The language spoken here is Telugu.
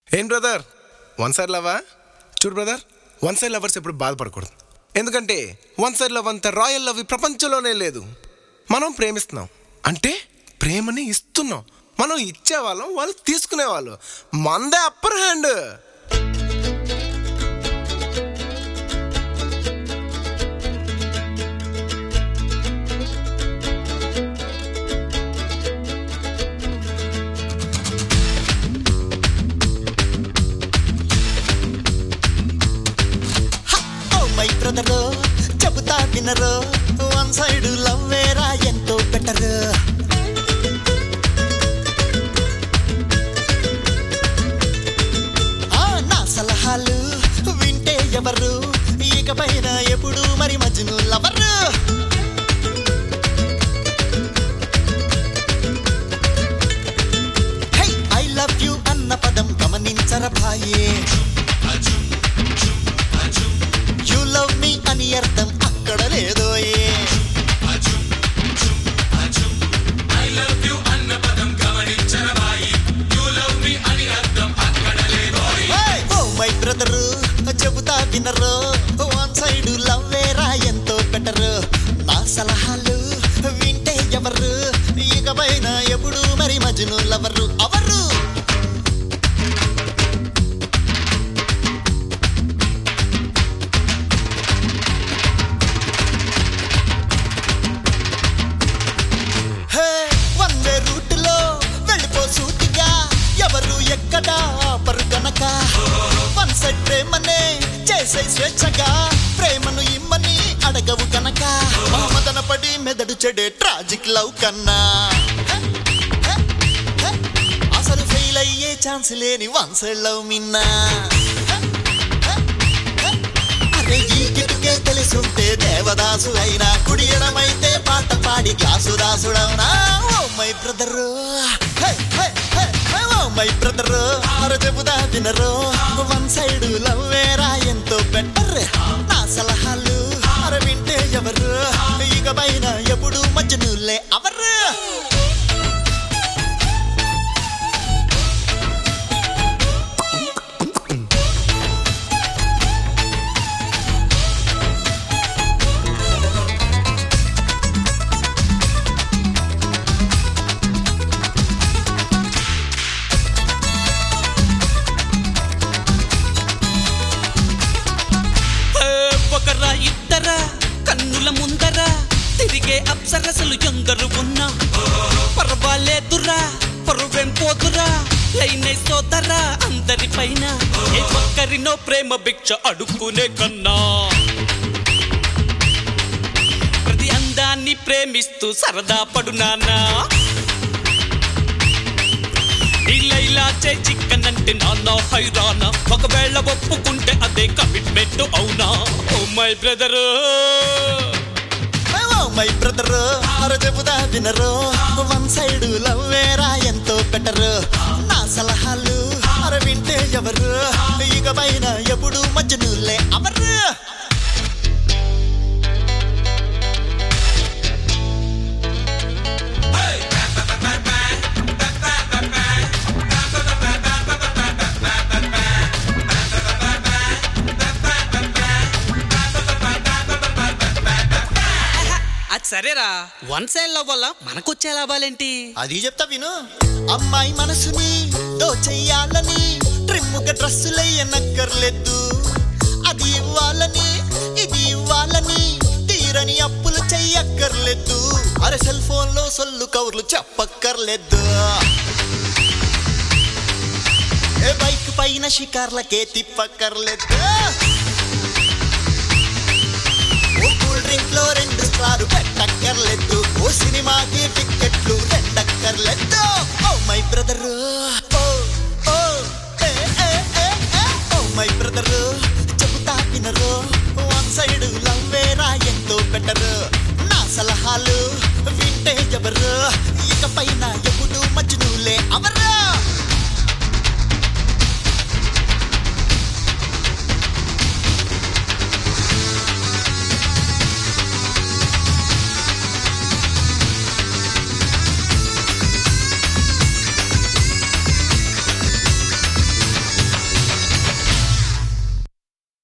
ఏం బ్రదర్, వన్ సైడ్ లవా? చూడు బ్రదర్, వన్ సైడ్ లవర్స్ ఎప్పుడు బాధపడకూడదు. ఎందుకంటే వన్ సైడ్ లవ్ అంత రాయల్ లవ్ ఈ ప్రపంచంలోనే లేదు. మనం ప్రేమిస్తున్నాం అంటే ప్రేమని ఇస్తున్నాం. మనం ఇచ్చేవాళ్ళం, వాళ్ళు తీసుకునేవాళ్ళు. మందే అప్పర్ హ్యాండ్. బ్రదరు చెబుతా వినరు, వన్ సైడ్ లవ్ వేరా ఎంతో బెటర్. నా సలహాలు వింటే ఎవరు, ఇకపైన ఎప్పుడు మరి మజ్ను lover. Hey I love you అన్న పదం గమనించర భాయే. యు లవ్ మీ అని అర్థం అక్కడ లేదోయే. ఓ మై బ్రదరు చెబుతా వినరు, వన్ సైడ్ లవ్ వేరా ఎంతో బెటర్. నా సలహాలు వింటే ఎవరు, ఇకపైన ఎప్పుడు మరి మజ్ను లవరు అవరు. ప్రేమనే చేసే స్వేచ్ఛగా, ప్రేమను ఇమ్మని అడగవు కనుక. మదన పడి మెదడు చెడే ట్రాజిక్ లవ్ కన్నా అసలు ఫెయిల్ అయ్యే ఛాన్స్ లేని వన్ సైడ్ లవ్ మిన్నా. అరే ఈ కిటుకే తెలుసుంటే దేవదాసు అయినా, కుడియడమైతే పాట పాడి గ్లాసు దాసుడవునా. Oh my brother, oh my brother అర చెబుదా వినరు, వన్ సైడ్ లవ్ వేరా ఎంతో బెటర్. నా సలహాలు అర వింటే ఎవరు, ఇకపైన ఎప్పుడు మజ్నులే అవరు. ఇద్దరా కన్నుల ముందర తిరిగే అప్సరసలు ఎందరు ఉన్నా పర్వాలేదురా, పరువేం పోదురా, లైనే సోదరా అందరి పైన. ఏ ఒక్కరినో ప్రేమ భిక్ష అడుక్కునే కన్నా, ప్రతి అందాన్ని ప్రేమిస్తూ సరదా పడు నాన్నా. ఇలా చిక్కనంటే నాన్న హైరానా, ఒకవేళ ఒప్పుకుంటే అదే కమిట్మెంట్ అవునా. Oh my brother, oh my brother అర చెబుదా వినరు, వన్ సైడ్ లవ్ వేరా ఎంతో బెటర్. నా సలహాలు అర వింటే ఎవరు, ఇకపైన ఎప్పుడు మజ్నులే అవరు. సరేరా, వన్ సైడ్ లవ్ వల్ల మనకొచ్చే లాభాలేంటి అది చెప్తా విను. అమ్మాయి మనసుని దోచెయ్యాలని ట్రిమ్ముగా డ్రెస్సులయ్యనక్కర్లేదు. అది ఇవ్వాలని ఇది ఇవ్వాలని తీరని అప్పులు చెయ్యక్కర్లేదు. అరే సెల్ ఫోన్ లో సొల్లు కవర్లు చెప్పక్కర్లేదు. ఏ బైక్ పైన షికార్లకే తిప్పక్కర్లేదు. ఓ కూల్ డ్రింక్ లో 2 స్టార్లు పెట్టక్కర్లేదు. ఓ సినిమాకి టిక్కెట్లు రెండక్కర్లేదు. ఓ మై బ్రదరు